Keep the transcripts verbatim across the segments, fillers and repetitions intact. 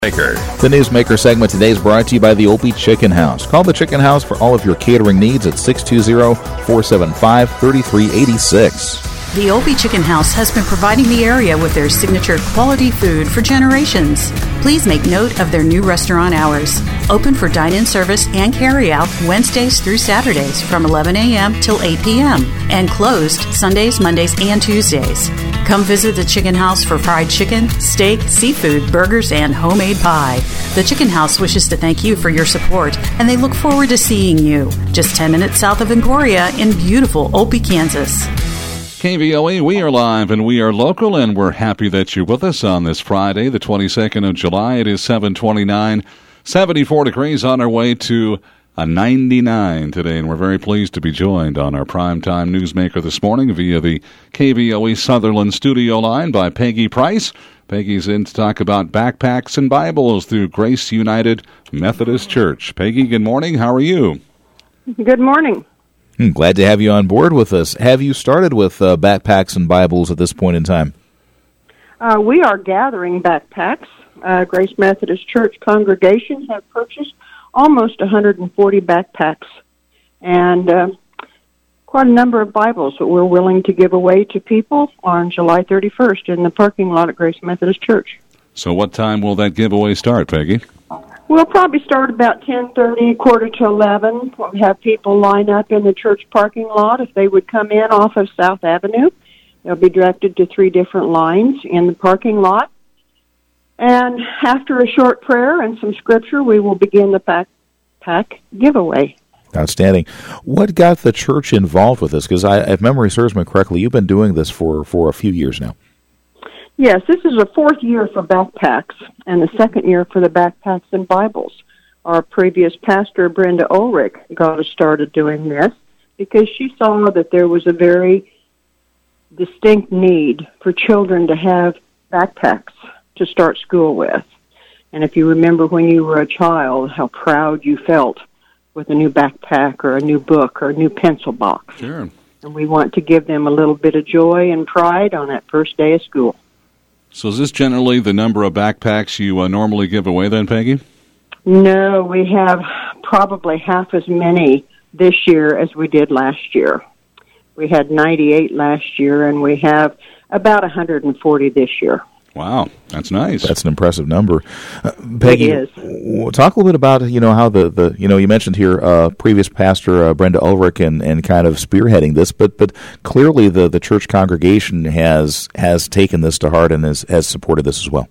Maker. The Newsmaker segment today is brought to you by the Opie Chicken House. Call the Chicken House for all of your catering needs at six two zero, four seven five, three three eight six. The Opie Chicken House has been providing the area with their signature quality food for generations. Please make note of their new restaurant hours. Open for dine-in service and carry-out Wednesdays through Saturdays from eleven a.m. till eight p.m. and closed Sundays, Mondays, and Tuesdays. Come visit the Chicken House for fried chicken, steak, seafood, burgers, and homemade pie. The Chicken House wishes to thank you for your support, and they look forward to seeing you just ten minutes south of Emporia in beautiful Opie, Kansas. K V O E, we are live and we are local, and we're happy that you're with us on this Friday, the twenty-second of July. It is seven twenty-nine, seventy-four degrees, on our way to a ninety-nine today, and we're very pleased to be joined on our primetime newsmaker this morning via the K V O E Sutherland studio line by Peggy Price. Peggy's in to talk about backpacks and Bibles through Grace United Methodist Church. Peggy, good morning. How are you? Good morning. Glad to have you on board with us. Have you started with uh, backpacks and Bibles at this point in time? Uh, we are gathering backpacks. Uh, Grace Methodist Church congregations have purchased almost one hundred forty backpacks and uh, quite a number of Bibles that we're willing to give away to people on July thirty-first in the parking lot at Grace Methodist Church. So what time will that giveaway start, Peggy? We'll probably start about ten thirty, quarter to eleven. We'll have people line up in the church parking lot. If they would come in off of South Avenue, they'll be directed to three different lines in the parking lot. And after a short prayer and some scripture, we will begin the backpack giveaway. Outstanding. What got the church involved with this? Because if memory serves me correctly, you've been doing this for, for a few years now. Yes, this is the fourth year for backpacks and the second year for the backpacks and Bibles. Our previous pastor, Brenda Ulrich, got us started doing this because she saw that there was a very distinct need for children to have backpacks to start school with. And if you remember when you were a child, how proud you felt with a new backpack or a new book or a new pencil box. Sure. And we want to give them a little bit of joy and pride on that first day of school. So is this generally the number of backpacks you uh, normally give away then, Peggy? No, we have probably half as many this year as we did last year. We had ninety-eight last year, and we have about one hundred forty this year. Wow, that's nice. That's an impressive number. Uh, Peggy, it is. Talk a little bit about, you know, how the, the you know, you mentioned here uh, previous pastor uh, Brenda Ulrich and, and kind of spearheading this, but but clearly the, the church congregation has has taken this to heart and has, has supported this as well.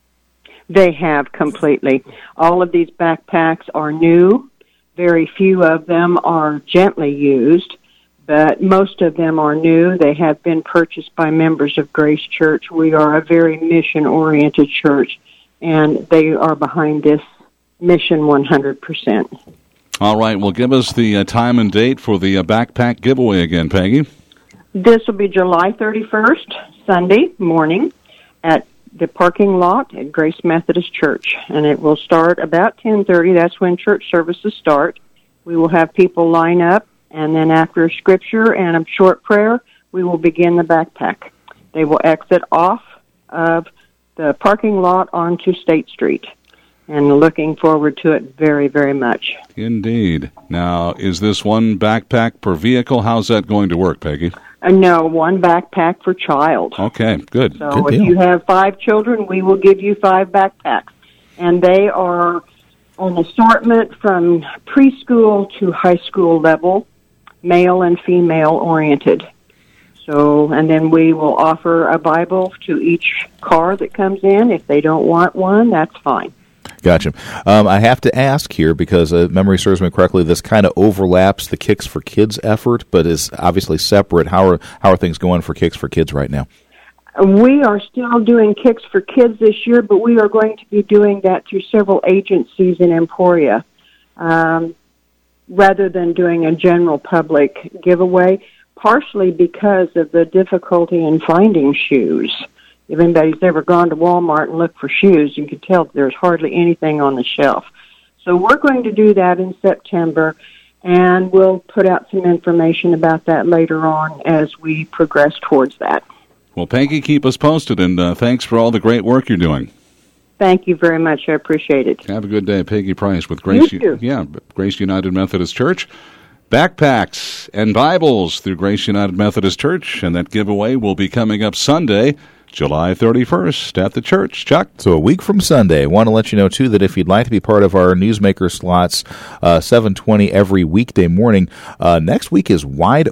They have completely. All of these backpacks are new. Very few of them are gently used, but most of them are new. They have been purchased by members of Grace Church. We are a very mission-oriented church, and they are behind this mission one hundred percent. All right, well, give us the uh, time and date for the uh, backpack giveaway again, Peggy. This will be July thirty-first, Sunday morning, at the parking lot at Grace Methodist Church, and it will start about ten thirty. That's when church services start. We will have people line up, and then after scripture and a short prayer, we will begin the backpack. They will exit off of the parking lot onto State Street, and looking forward to it very, very much. Indeed. Now, is this one backpack per vehicle? How's that going to work, Peggy? Uh, no, one backpack per child. Okay, good. So Good if deal. you have five children, we will give you five backpacks. And they are an assortment from preschool to high school level, male and female oriented. So, and then we will offer a Bible to each car that comes in. If they don't want one, that's fine. Gotcha. Um, I have to ask here, because uh, memory serves me correctly, this kind of overlaps the Kicks for Kids effort, but is obviously separate. How are how are things going for Kicks for Kids right now? We are still doing Kicks for Kids this year, but we are going to be doing that through several agencies in Emporia, um, rather than doing a general public giveaway, partially because of the difficulty in finding shoes. If anybody's ever gone to Walmart and looked for shoes, you can tell there's hardly anything on the shelf. So we're going to do that in September, and we'll put out some information about that later on as we progress towards that. Well, Peggy, keep us posted, and uh, thanks for all the great work you're doing. Thank you very much. I appreciate it. Have a good day. Peggy Price with Grace, You too. yeah, Grace United Methodist Church. Backpacks and Bibles through Grace United Methodist Church, and that giveaway will be coming up Sunday, July thirty-first at the church. Chuck? So a week from Sunday. I want to let you know, too, that if you'd like to be part of our Newsmaker slots, uh, seven twenty every weekday morning, uh, next week is wide